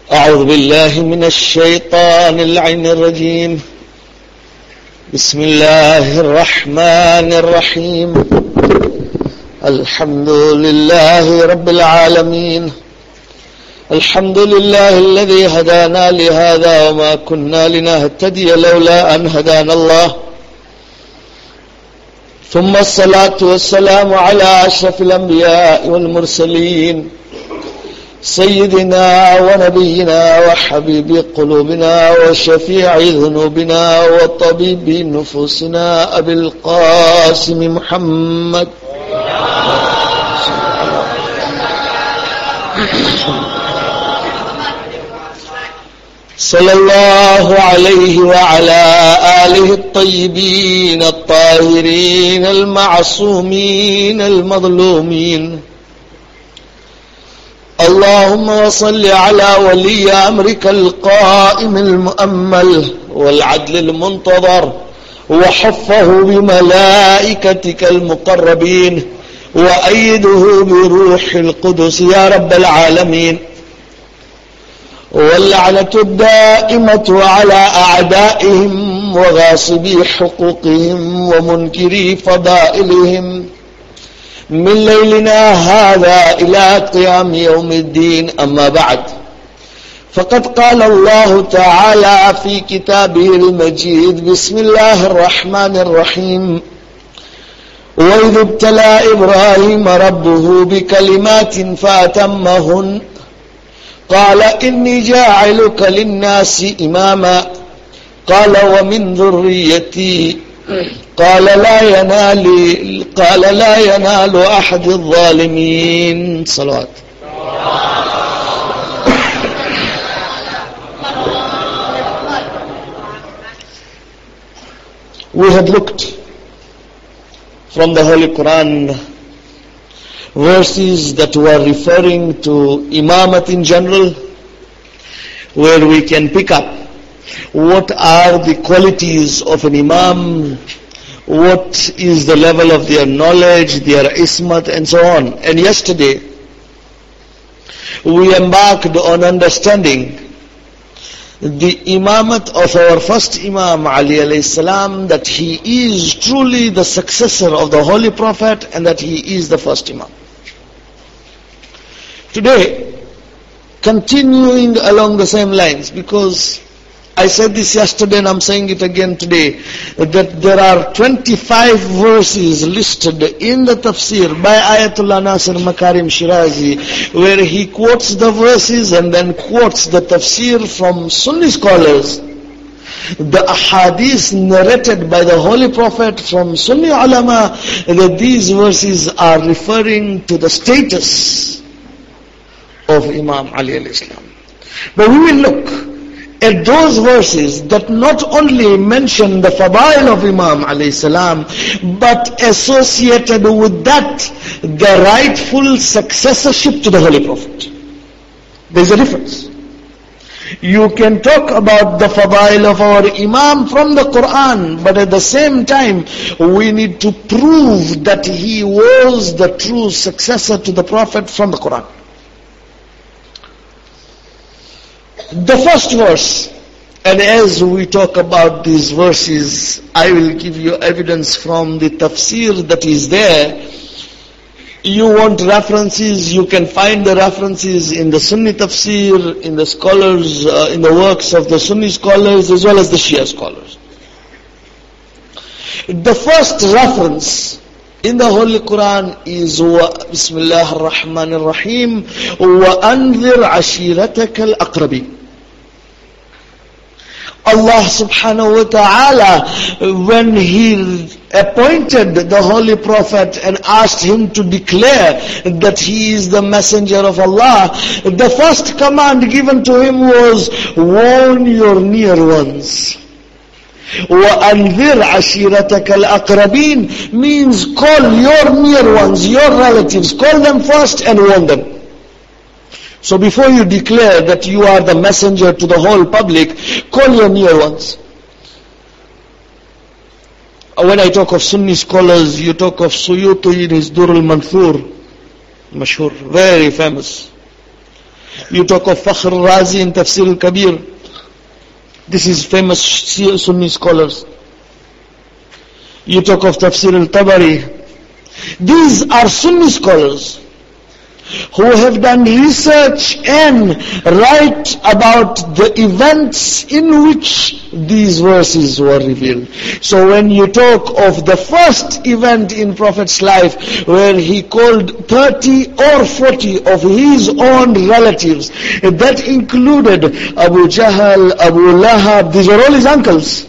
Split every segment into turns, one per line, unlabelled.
أعوذ بالله من الشيطان اللعين الرجيم. بسم الله الرحمن الرحيم. الحمد لله رب العالمين. الحمد لله الذي هدانا لهذا وما كنا لنهتدي لولا أن هدانا الله. ثم الصلاة والسلام على أشرف الأنبياء والمرسلين سيدنا ونبينا وحبيب قلوبنا وشفيع ذنوبنا وطبيب نفوسنا أبي القاسم محمد صلى الله عليه وعلى آله الطيبين الطاهرين المعصومين المظلومين. اللهم وصل على ولي أمرك القائم المؤمل والعدل المنتظر وحفه بملائكتك المقربين وأيده بروح القدس يا رب العالمين. واللعنة الدائمة على أعدائهم وغاصبي حقوقهم ومنكري فضائلهم من ليلنا هذا إلى قيام يوم الدين. أما بعد، فقد قال الله تعالى في كتابه المجيد: بسم الله الرحمن الرحيم. وإذ ابتلى إبراهيم ربه بكلمات فأتمهن قال إني جاعلك للناس إماما قال ومن ذريتي قال لا ينال أحد الظالمين. صلوات. We had looked from the Holy Quran verses that were referring to imamat in general, where we can pick up what are the qualities of an imam, what is the level of their knowledge, their ismat, and so on. And yesterday, we embarked on understanding the imamat of our first Imam Ali alayhi salam, that he is truly the successor of the Holy Prophet and that he is the first Imam. Today, continuing along the same lines, because I said this yesterday and I'm saying it again today, that there are 25 verses listed in the tafsir by Ayatollah Nasir Makarim Shirazi, where he quotes the verses and then quotes the tafsir from Sunni scholars, the ahadith narrated by the Holy Prophet from Sunni ulama, that these verses are referring to the status of Imam Ali alayhi salam. But we will look at those verses that not only mention the fadail of Imam alayhi salam, but associated with that the rightful successorship to the Holy Prophet. There is a difference. You can talk about the fadail of our Imam from the Quran, but at the same time, we need to prove that he was the true successor to the Prophet from the Quran. The first verse, and as we talk about these verses, I will give you evidence from the tafsir that is there. You want references, you can find the references in the Sunni tafsir, in the scholars, in the works of the Sunni scholars as well as the Shia scholars. The first reference in the Holy Quran is Bismillah ar-Rahman ar-Rahim, وَأَنذِرْ عَشِيرَتَكَ الْأَقْرَبِينَ. Allah subhanahu wa ta'ala, when He appointed the Holy Prophet and asked him to declare that he is the messenger of Allah, the first command given to him was, warn your near ones. وَأَنذِرْ عَشِيرَتَكَ الْأَقْرَبِينَ means call your near ones, your relatives, call them first and warn them. So before you declare that you are the messenger to the whole public, call your near ones. When I talk of Sunni scholars, you talk of Suyuti in his Dur al-Manthur, mashhur, very famous. You talk of Fakhr Razi in Tafsir al-Kabir. This is famous Sunni scholars. You talk of Tafsir al-Tabari. These are Sunni scholars who have done research and write about the events in which these verses were revealed. So when you talk of the first event in Prophet's life, where he called 30 or 40 of his own relatives, that included Abu Jahl, Abu Lahab, these were all his uncles.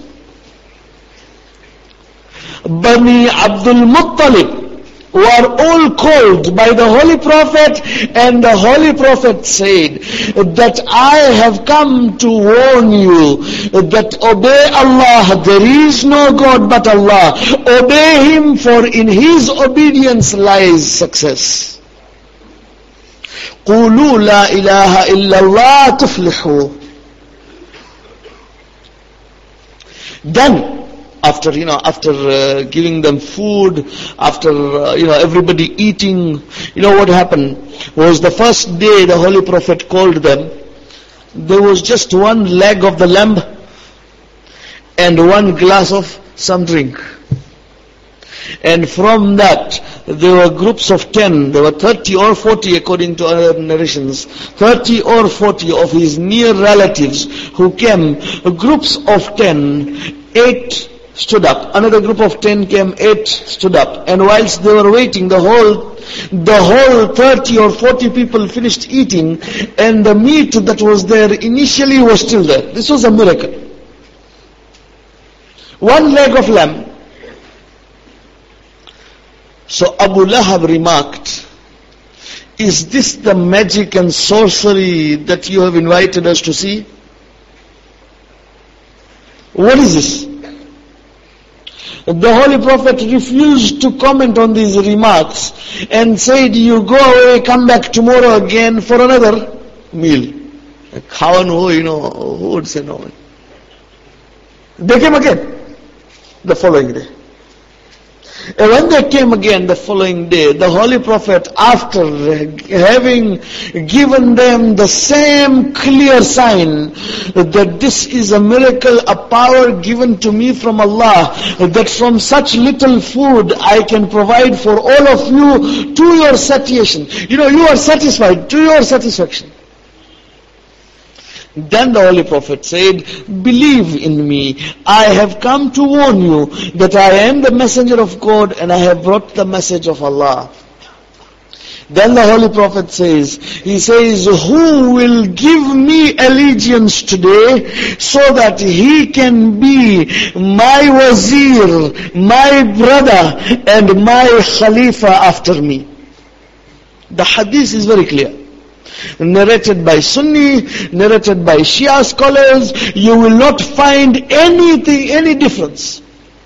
Bani Abdul Muttalib were all called by the Holy Prophet, and the Holy Prophet said that I have come to warn you that obey Allah, there is no God but Allah. Obey Him, for in His obedience lies success. قُولُوا لَا إِلَهَ إِلَّا اللَّهُ تُفْلِحُوا. Then, after giving them food, after everybody eating, what happened was, the first day the Holy Prophet called them, there was just one leg of the lamb and one glass of some drink. And from that, there were groups of 10, there were 30 or 40 according to other narrations, 30 or 40 of his near relatives who came, groups of 10, 8 stood up. Another group of 10 came, 8 stood up. And whilst they were waiting, the whole 30 or 40 people finished eating, and the meat that was there initially was still there. This was a miracle. One leg of lamb. So Abu Lahab remarked, is this the magic and sorcery that you have invited us to see? What is this? The Holy Prophet refused to comment on these remarks and said, you go away, come back tomorrow again for another meal. Who would say no? They came again the following day. And when they came again the following day, the Holy Prophet, after having given them the same clear sign that this is a miracle, a power given to me from Allah, that from such little food I can provide for all of you to your satiation. You are satisfied, to your satisfaction. Then the Holy Prophet said, believe in me, I have come to warn you that I am the messenger of God and I have brought the message of Allah. Then the Holy Prophet says, who will give me allegiance today so that he can be my wazir, my brother and my khalifa after me? The hadith is very clear. Narrated by Sunni, narrated by Shia scholars, you will not find any difference.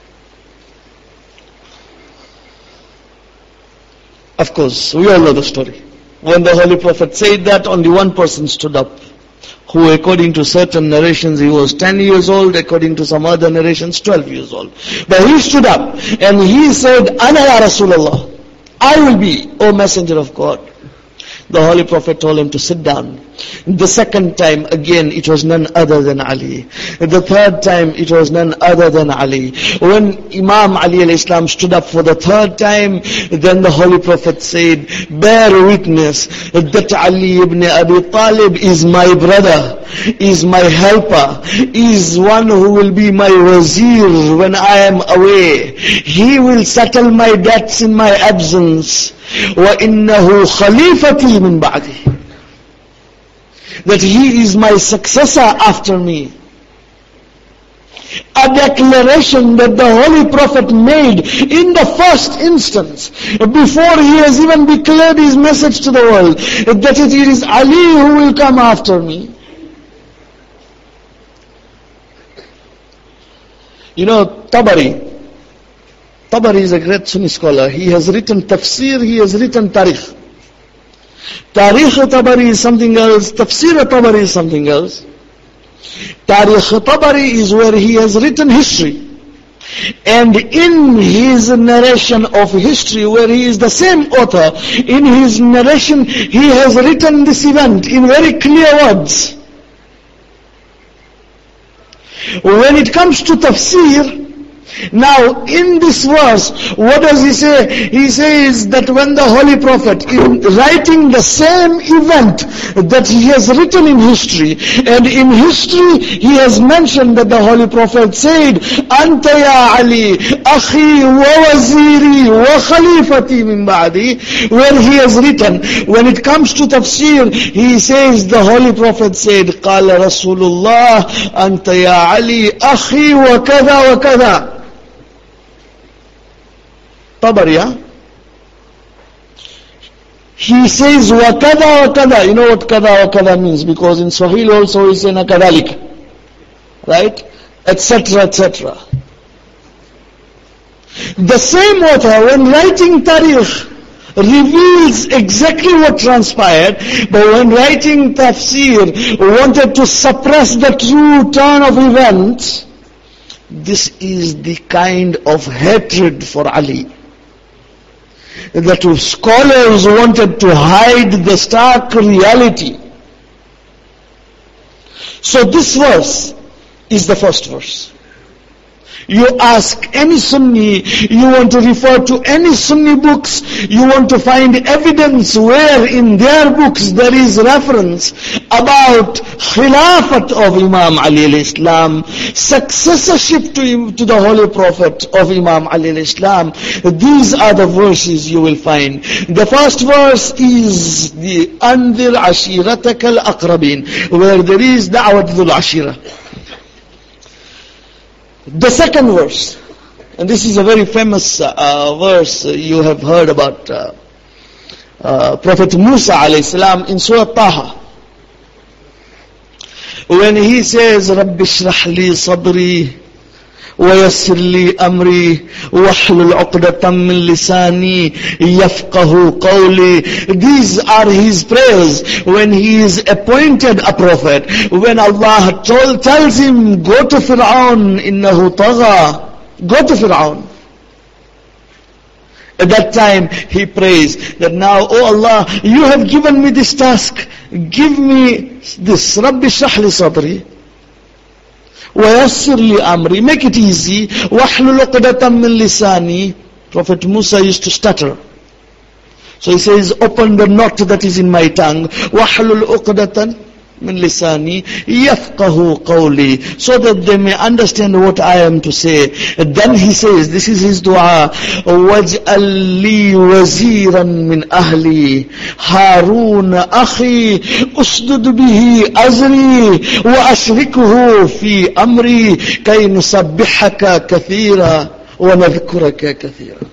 Of course, we all know the story. When the Holy Prophet said that, only one person stood up, who according to certain narrations he was 10 years old, according to some other narrations 12 years old. But he stood up and he said, Ana ya Rasulullah, I will be, O Messenger of God. The Holy Prophet told him to sit down. The second time, again, it was none other than Ali. The third time, it was none other than Ali. When Imam Ali alayhi salam stood up for the third time, then the Holy Prophet said, bear witness that Ali ibn Abi Talib is my brother, is my helper, is one who will be my wazir when I am away. He will settle my debts in my absence. وَإِنَّهُ خَلِيفَتِي مِنْ بَعْدِهِ. That he is my successor after me. A declaration that the Holy Prophet made in the first instance, before he has even declared his message to the world, that it is Ali who will come after me. Tabari is a great Sunni scholar. He has written tafsir, he has written tarikh. Tarikh Tabari is something else, tafsir Tabari is something else. Tarikh Tabari is where he has written history. And in his narration of history, where he is the same author, in his narration he has written this event in very clear words. When it comes to tafsir, now in this verse, what does he say? He says that when the Holy Prophet, in writing the same event that he has written in history, and in history he has mentioned that the Holy Prophet said, Anta ya Ali, akhi wa waziri wa khalifati min ba'di, where he has written, when it comes to tafsir, he says the Holy Prophet said, Qala Rasulullah, Anta ya Ali, akhi wa kada wa kada. Tabariya. He says wakada wakada. You know what kada wakada means, because in Swahili also we say nakadalik, right? Etc. etc. The same author, when writing tarikh, reveals exactly what transpired, but when writing tafsir, wanted to suppress the true turn of events. This is the kind of hatred for Ali, that scholars wanted to hide the stark reality. So this verse is the first verse. You ask any Sunni, you want to refer to any Sunni books, you want to find evidence where in their books there is reference about Khilafat of Imam Ali al-Islam, successorship to the Holy Prophet of Imam Ali al-Islam. These are the verses you will find. The first verse is the Anzir Ashiratak al-Aqrabin, where there is Da'wat dhul-Ashira. The second verse, and this is a very famous verse you have heard about Prophet Musa alayhi salam in Surah Taha, when he says, Rabbi shrah li sadri وَيَسِّرْ لِي أَمْرِي وَاحْلُلْ عُقْدَةً مِّن لِسَانِي يَفْقَهُ قَوْلِي. These are his prayers when he is appointed a prophet. When Allah tells him, go to Fir'aun, إِنَّهُ طَغَى, go to Fir'aun. At that time he prays that now, oh Allah, you have given me this task, give me this. Rabbi shrah li sadri وَيَسِّرْ لِي أَمْرِي, make it easy. وَاحْلُلْ عُقْدَةً مِّن لِسَانِي. Prophet Musa used to stutter. So he says, open the knot that is in my tongue. وَاحْلُلْ عُقْدَةً مِّن لِسَانِي يَفْقَهُ قَوْلِي, so that they may understand what I am to say. And then he says, this is his dua, وَاجْعَلْ لِي وَزِيرًا مِّنْ أَهْلِي هَارُونَ أَخِي أُشْدُدْ بِهِ أَزْرِي وَأَشْرِكْهُ فِي أَمْرِي كَيْ نُسَبِّحَكَ كَثِيرًا وَنَذْكُرَكَ كَثِيرًا.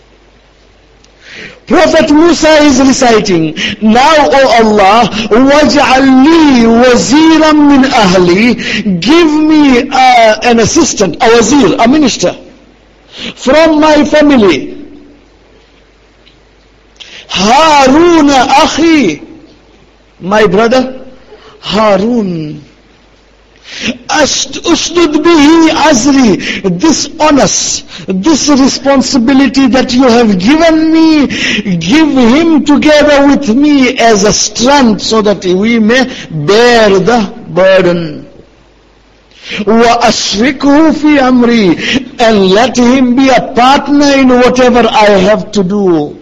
Prophet Musa is reciting, now, O Allah, وَاجْعَلْ لِي وَزِيرًا مِّنْ أَهْلِي, give me an assistant, a wazir, a minister, from my family. Harun akhi, my brother Harun. Ushdud bihi azri, this onus, this responsibility that you have given me, give him together with me as a strength so that we may bear the burden. وَأَشْرِكْهُ فِي أَمْرِي, and let him be a partner in whatever I have to do.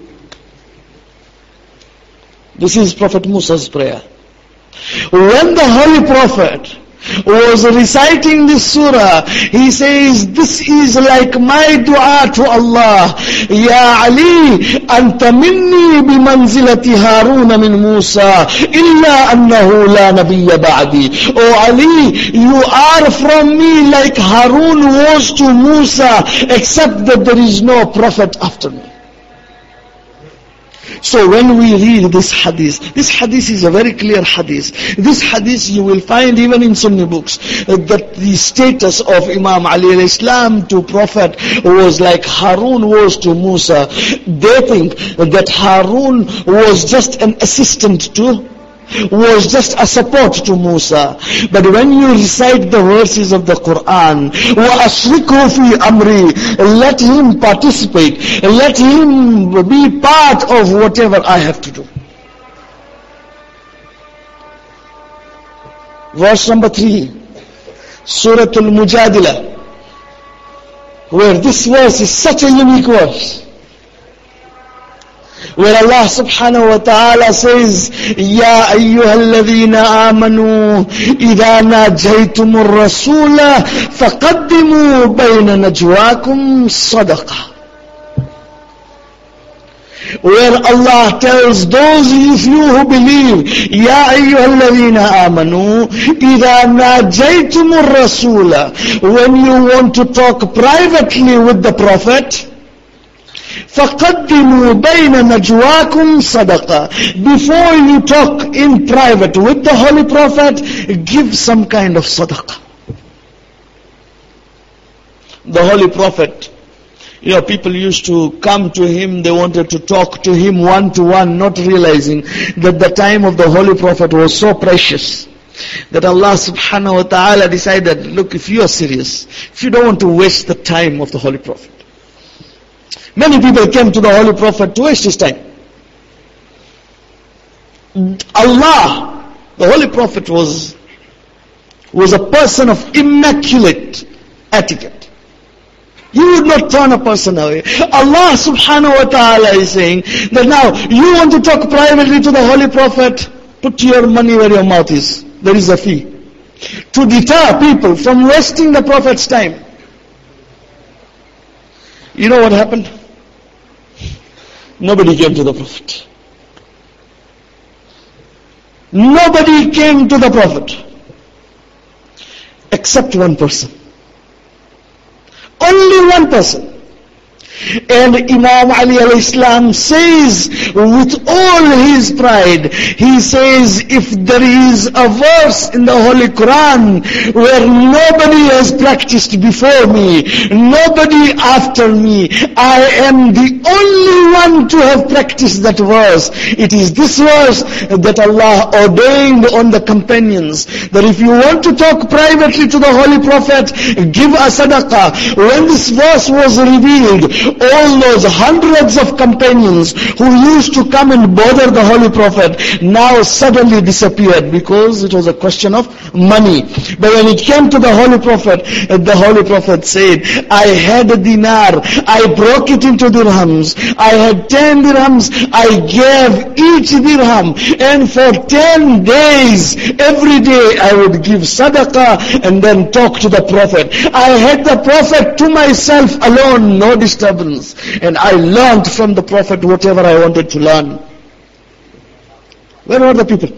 This is Prophet Musa's prayer. When the Holy Prophet was reciting this surah, he says, this is like my dua to Allah. Ya Ali, anta minni bimanzilati Haruna min Musa, illa annahu la nabiyya ba'di. Oh Ali, you are from me like Harun was to Musa, except that there is no prophet after me. So when we read this hadith is a very clear hadith. This hadith you will find even in Sunni books, that the status of Imam Ali al-Islam to Prophet was like Harun was to Musa. They think that Harun was just an assistant to was just a support to Musa. But when you recite the verses of the Quran, وَأَشْرِكْهُ فِي أَمْرِي, let him participate, let him be part of whatever I have to do. Verse number 3, Surah Al-Mujadila, where this verse is such a unique verse, where Allah subhanahu wa ta'ala says, Ya ayyuhalladhina amanu, idha najaytumur rasula, faqaddimu bayna najwakum sadaqa. Where Allah tells those of you who believe, Ya ayyuhalladhina amanu, idha najaytumur rasula, when you want to talk privately with the Prophet, فَقَدِّمُوا بَيْنَ نَجْوَاكُمْ صَدَقَةً. Before you talk in private with the Holy Prophet, give some kind of sadaqah. The Holy Prophet, people used to come to him, they wanted to talk to him one-to-one, not realizing that the time of the Holy Prophet was so precious, that Allah subhanahu wa ta'ala decided, look, if you are serious, if you don't want to waste the time of the Holy Prophet. Many people came to the Holy Prophet to waste his time. Allah, the Holy Prophet was a person of immaculate etiquette. He would not turn a person away. Allah subhanahu wa ta'ala is saying that now you want to talk privately to the Holy Prophet, put your money where your mouth is. There is a fee. To deter people from wasting the Prophet's time. You know what happened? Nobody came to the Prophet. Nobody came to the Prophet except one person. Only one person. And Imam Ali alayhi salam says with all his pride, he says, if there is a verse in the Holy Quran where nobody has practiced before me, nobody after me, I am the only one to have practiced that verse. It is this verse that Allah ordained on the companions, that if you want to talk privately to the Holy Prophet, give a sadaqah. When this verse was revealed, all those hundreds of companions who used to come and bother the Holy Prophet now suddenly disappeared, because it was a question of money. But when it came to the Holy Prophet said, I had a dinar, I broke it into dirhams, I had 10 dirhams, I gave each dirham, and for 10 days, every day I would give sadaqah and then talk to the Prophet. I had the Prophet to myself alone, no disturbance. And I learned from the Prophet whatever I wanted to learn. Where were the people?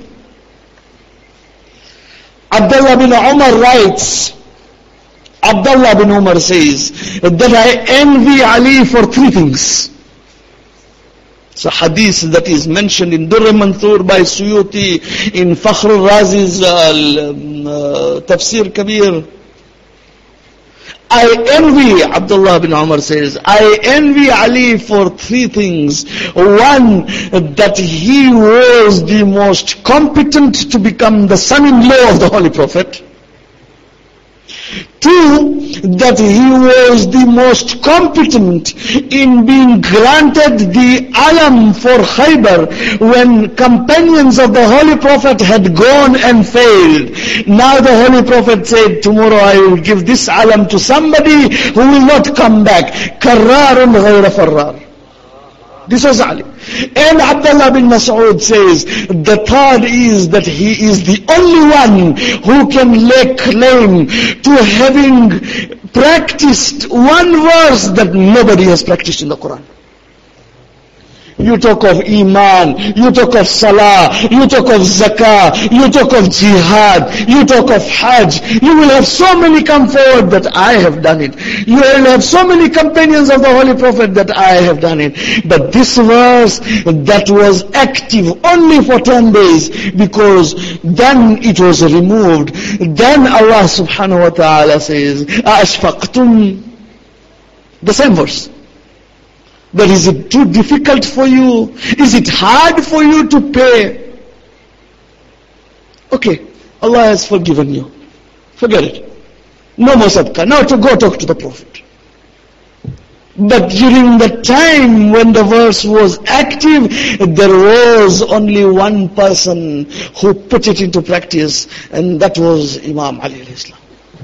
Abdullah bin Umar writes, Abdullah bin Umar says, that I envy Ali for 3 things. It's a hadith that is mentioned in Durr Manthur by Suyuti, in Fakhr al-Razi's Tafsir Kabir. I envy, Abdullah bin Umar says, I envy Ali for 3 things. One, that he was the most competent to become the son-in-law of the Holy Prophet. 2, that he was the most competent in being granted the alam for Khaybar when companions of the Holy Prophet had gone and failed. Now the Holy Prophet said, tomorrow I will give this alam to somebody who will not come back. Karrarun ghayra farrar. This was Ali. And Abdullah bin Mas'ud says, the third is that he is the only one who can lay claim to having practiced one verse that nobody has practiced in the Quran. You talk of Iman, you talk of Salah, you talk of Zakah, you talk of Jihad, you talk of Hajj. You will have so many come forward that I have done it. You will have so many companions of the Holy Prophet that I have done it. But this verse that was active only for 10 days, because then it was removed. Then Allah subhanahu wa ta'ala says, أَأَشْفَقْتُمْ, the same verse. But is it too difficult for you? Is it hard for you to pay? Okay, Allah has forgiven you. Forget it. No more sadaqah. Now to go talk to the Prophet. But during the time when the verse was active, there was only one person who put it into practice, and that was Imam Ali alayhi salam.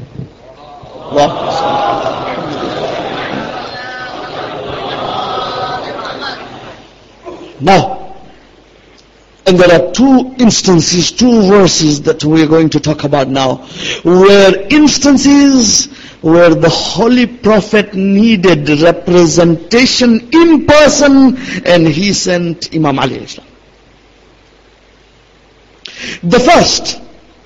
Now, and there are two instances, two verses that we are going to talk about now, where instances where the Holy Prophet needed representation in person, and he sent Imam Ali alayhi salam. The first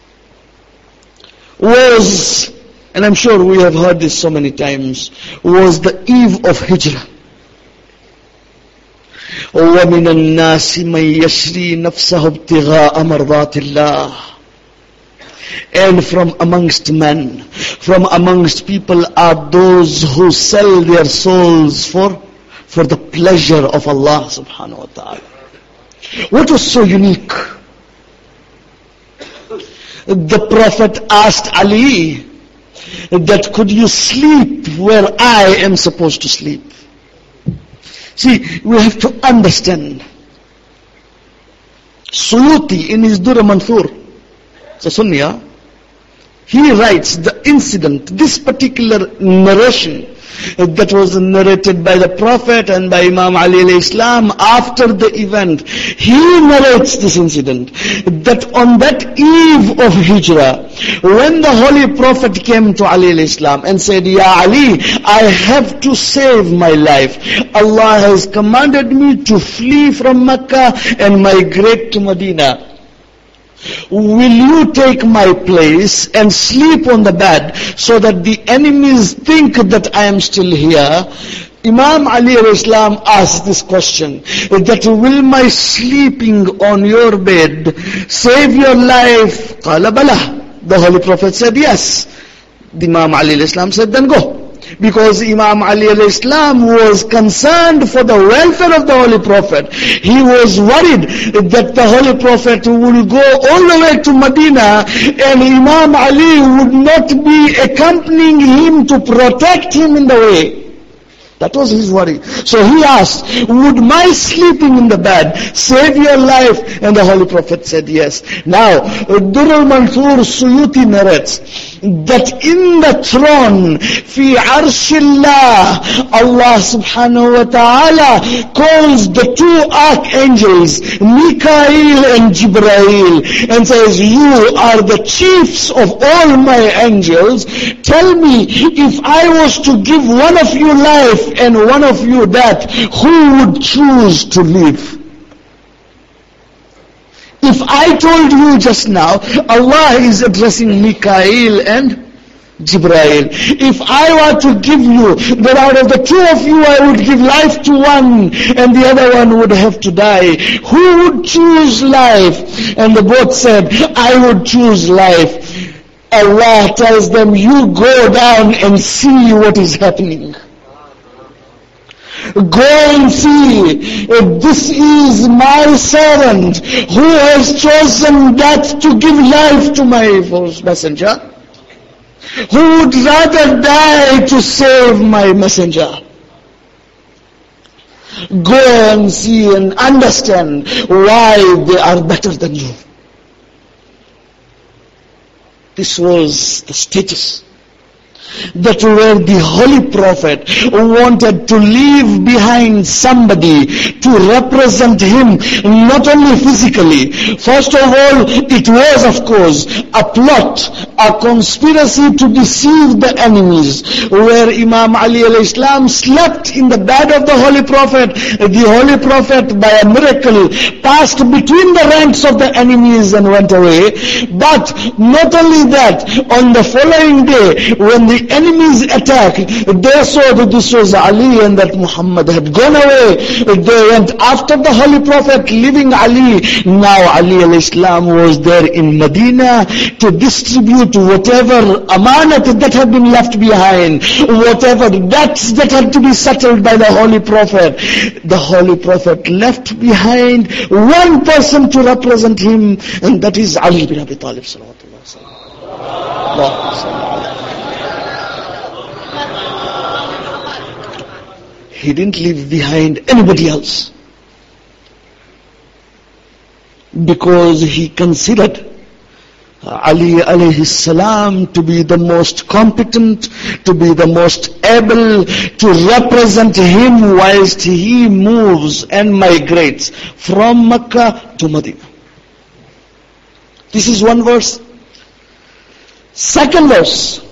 was, and I'm sure we have heard this so many times, was the eve of Hijrah. وَمِنَ النَّاسِ مَنْ يَشْرِي نَفْسَهُ ابْتِغَاءَ مَرْضَاتِ اللَّهِ. And from amongst men, from amongst people are those who sell their souls for the pleasure of Allah subhanahu wa ta'ala. What was so unique? The Prophet asked Ali that could you sleep where I am supposed to sleep? See, we have to understand. Suyuti in his Durr Manthur, so Sunniya, he writes the incident, this particular narration that was narrated by the Prophet and by Imam Ali alayhi salam after the event. He narrates this incident, that on that eve of Hijrah, when the Holy Prophet came to Ali alayhi salam and said, Ya Ali, I have to save my life. Allah has commanded me to flee from Mecca and migrate to Medina. Will you take my place and sleep on the bed so that the enemies think that I am still here? Imam Ali alayhi salam asked this question, that will my sleeping on your bed save your life? Qala bala. The Holy Prophet said yes. The Imam Ali alayhi salam said, then go. Because Imam Ali alayhi salam was concerned for the welfare of the Holy Prophet. He was worried that the Holy Prophet will go all the way to Medina and Imam Ali would not be accompanying him to protect him in the way. That was his worry. So he asked, would my sleeping in the bed save your life? And the Holy Prophet said yes. Now, Durr al-Manthur Suyuti narrates that in the throne, fi arshillah, Allah subhanahu wa ta'ala calls the two archangels, Mikael and Jibrail, and says, you are the chiefs of all my angels. Tell me, if I was to give one of you life and one of you that, who would choose to live? If I told you just now, Allah is addressing Mikael and Jibrail. If I were to give you that out of the two of you I would give life to one and the other one would have to die, who would choose life? And the both said, I would choose life. Allah tells them, you go down and see what is happening. Go and see, this is my servant who has chosen that to give life to my messenger, who would rather die to save my messenger. Go and see and understand why they are better than you. This was the status that where the Holy Prophet wanted to leave behind somebody to represent him, not only physically. First of all, it was of course a plot, a conspiracy to deceive the enemies, where Imam Ali alayhi salam slept in the bed of the Holy Prophet. The Holy Prophet by a miracle passed between the ranks of the enemies and went away. But not only that, on the following day when the enemies attacked, they saw that this was Ali and that Muhammad had gone away. They went after the Holy Prophet, leaving Ali. Now Ali al-Islam was there in Medina to distribute whatever amanat that had been left behind, whatever debts that had to be settled by the Holy Prophet. The Holy Prophet left behind one person to represent him, and that is Ali bin Abi Talib sallallahu alaihi wasallam. He didn't leave behind anybody else, because he considered Ali alayhi salam to be the most competent, to be the most able to represent him whilst he moves and migrates from Mecca to Medina. This is one verse. Second verse.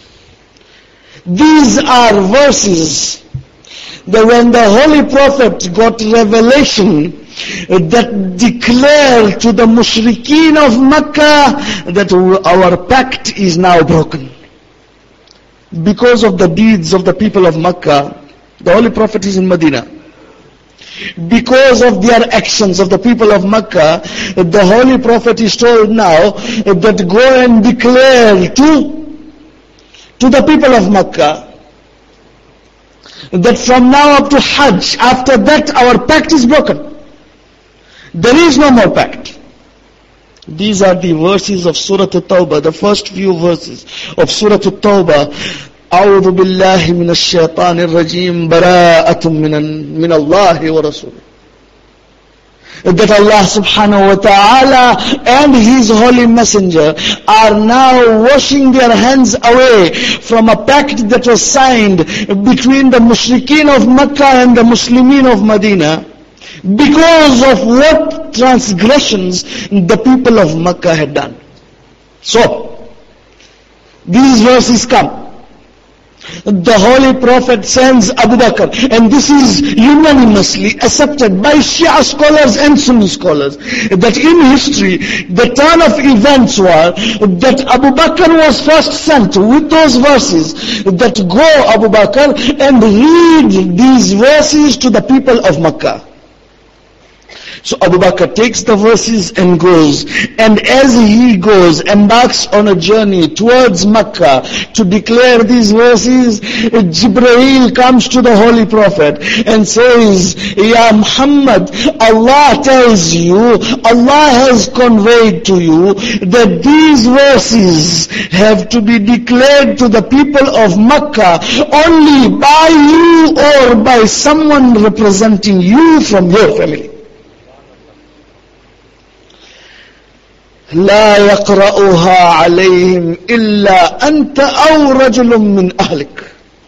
These are verses that when the Holy Prophet got revelation that declared to the mushrikeen of Mecca that our pact is now broken. Because of the deeds of the people of Mecca, the Holy Prophet is in Medina. Because of their actions of the people of Mecca, the Holy Prophet is told now that go and declare to the people of Mecca that from now up to Hajj, after that our pact is broken. There is no more pact. These are the verses of Surah At-Tawbah, the first few verses of Surah At-Tawbah. أعوذ بالله من الشيطان الرجيم براءة من الله ورسوله. That Allah subhanahu wa ta'ala and His holy messenger are now washing their hands away from a pact that was signed between the mushrikeen of Mecca and the Muslimin of Medina, because of what transgressions the people of Mecca had done. So, these verses come. The Holy Prophet sends Abu Bakr, and this is unanimously accepted by Shia scholars and Sunni scholars, that in history, the turn of events were that Abu Bakr was first sent with those verses, that go Abu Bakr and read these verses to the people of Mecca. So Abu Bakr takes the verses and goes, and as he goes, embarks on a journey towards Mecca to declare these verses, Jibreel comes to the Holy Prophet and says, Ya Muhammad, Allah tells you, Allah has conveyed to you that these verses have to be declared to the people of Mecca only by you or by someone representing you from your family. لا يقرأها عليهم إلا أنت أو رجل من أهلك.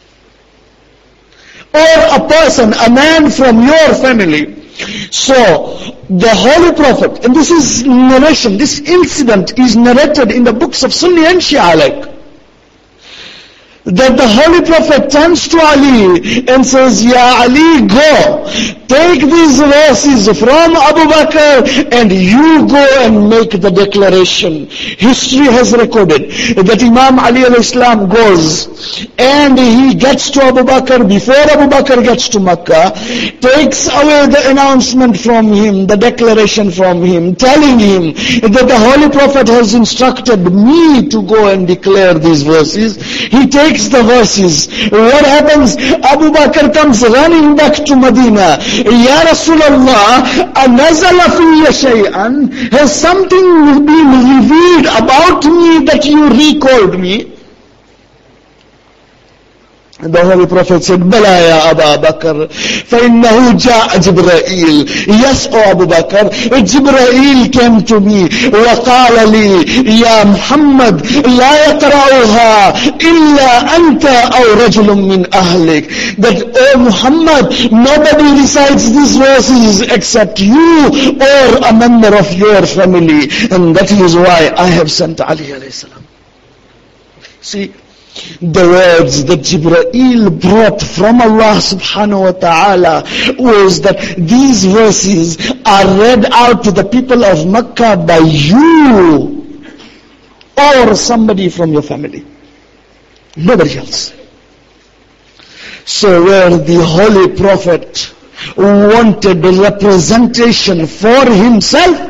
Or a person, a man from your family. So, the Holy Prophet, and this is narration, this incident is narrated in the books of Sunni and Shia alike, that the Holy Prophet turns to Ali and says, Ya Ali, go, take these verses from Abu Bakr and you go and make the declaration. History has recorded that Imam Ali al-Islam goes and he gets to Abu Bakr before Abu Bakr gets to Makkah, takes away the announcement from him, the declaration from him, telling him that the Holy Prophet has instructed me to go and declare these verses. He takes the verses. What happens? Abu Bakr comes running back to Medina. Ya Rasulullah, anazala fiyya shay'an? Has something been revealed about me that you recalled me? The Holy Prophet said, Bala ya Abu Bakr, فَإِنَّهُ جَاءَ جِبْرَائِيل. Yes, O Abu Bakr, Jibreel came to me, وَقَالَ لِي, يَا مُحَمَّدْ لَا يَقْرَأُهَا إِلَّا أَنْتَ أَوْ رَجُلٌ مِّنْ أَهْلِكَ. That, O Muhammad, nobody recites these verses except you or a member of your family. And that is why I have sent Ali alayhi salam. See, the words that Jibreel brought from Allah subhanahu wa ta'ala was that these verses are read out to the people of Mecca by you or somebody from your family. Nobody else. So where the Holy Prophet wanted representation for himself,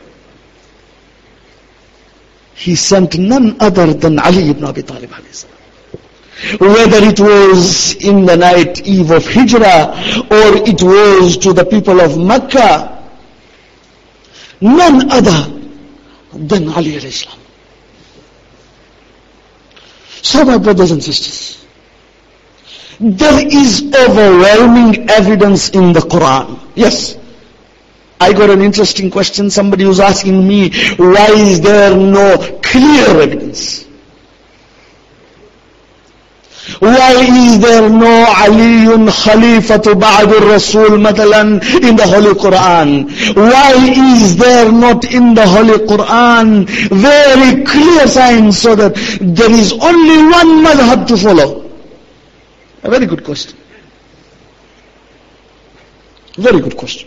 he sent none other than Ali ibn Abi Talib. Whether it was in the night eve of Hijrah or it was to the people of Mecca, none other than Ali alayhi salam. So my brothers and sisters, there is overwhelming evidence in the Quran. Yes. I got an interesting question. Somebody was asking me, why is there no clear evidence? Why is there no Aliyun Khalifatu Ba'dur Rasul Matalan in the Holy Quran? Why is there not in the Holy Quran very clear signs so that there is only one madhab to follow? A very good question. Very good question.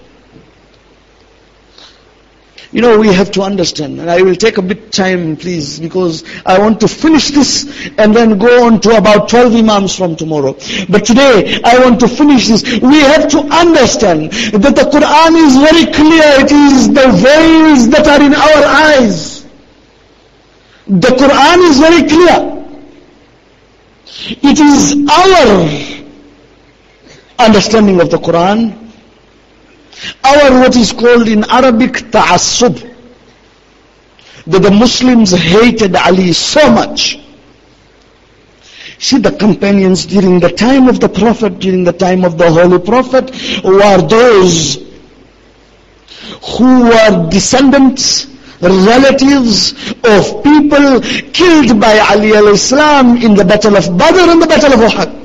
You know, we have to understand, and I will take a bit time, please, because I want to finish this and then go on to about 12 Imams from tomorrow. But today, I want to finish this. We have to understand that the Quran is very clear. It is the veils that are in our eyes. The Quran is very clear. It is our understanding of the Quran, our what is called in Arabic ta'assub, that the Muslims hated Ali so much. See, the companions during the time of the Prophet, during the time of the Holy Prophet, were those who were descendants, relatives of people killed by Ali alayhi salam in the battle of Badr and the battle of Uhud.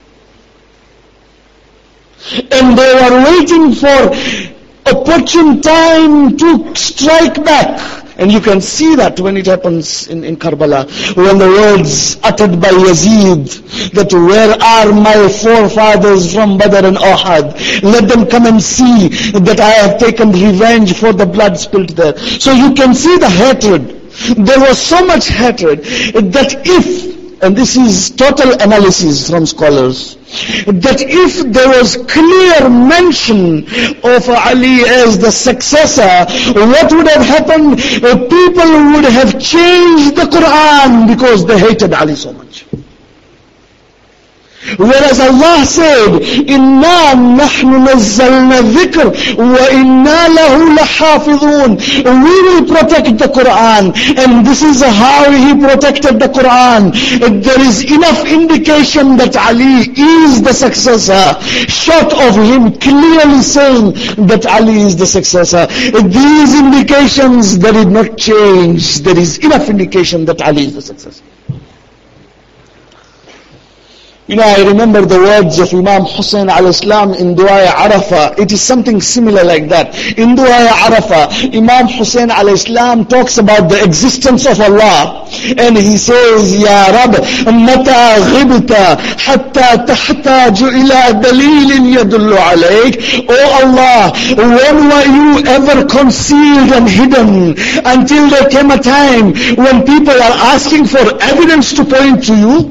And they were waiting for opportune time to strike back. And you can see that when it happens in Karbala, when the words uttered by Yazid, that where are my forefathers from Badr and Uhud? Let them come and see that I have taken revenge for the blood spilled there. So you can see the hatred. There was so much hatred that if, and this is total analysis from scholars, that if there was clear mention of Ali as the successor, what would have happened? People would have changed the Quran because they hated Ali so much. Whereas Allah said, "Inna nahnu nazzalna dhikr wa inna lahu lahafidhun." We will protect the Quran, and this is how He protected the Quran. There is enough indication that Ali is the successor, short of Him clearly saying that Ali is the successor. These indications, they did not change. There is enough indication that Ali is the successor. You know, I remember the words of Imam Hussein al-Islam in Dua Arafah. It is something similar like that. In Dua Arafah, Imam Hussein al-Islam talks about the existence of Allah. And he says, Ya Rab, mata ghibta hatta tahtaju ila dalilin yadullu alayk. Oh Allah, when were you ever concealed and hidden until there came a time when people are asking for evidence to point to you?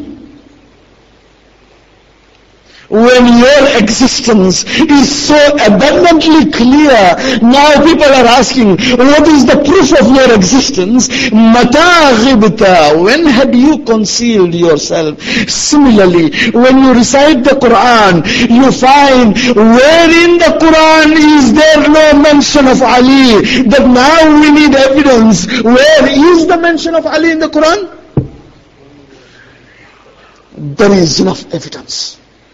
When your existence is so abundantly clear, now people are asking, what is the proof of your existence? Mata ghibta, when had you concealed yourself? Similarly, when you recite the Quran, you find where in the Quran is there no mention of Ali, that now we need evidence. Where is the mention of Ali in the Quran? There is enough evidence.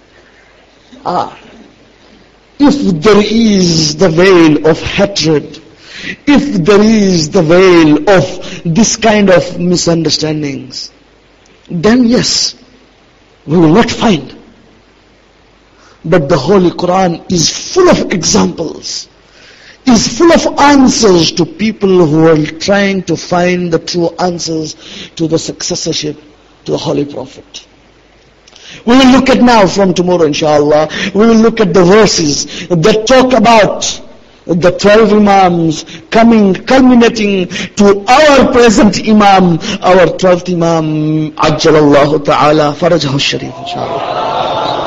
If there is the veil of hatred, if there is the veil of this kind of misunderstandings, then yes, we will not find. But the Holy Quran is full of examples, is full of answers to people who are trying to find the true answers to the successorship to the Holy Prophet. We will look at now from tomorrow inshallah, we will look at the verses that talk about the 12 Imams coming, culminating to our present Imam, our 12th Imam, Ajjalallahu Ta'ala Farajahu Sharif, inshallah.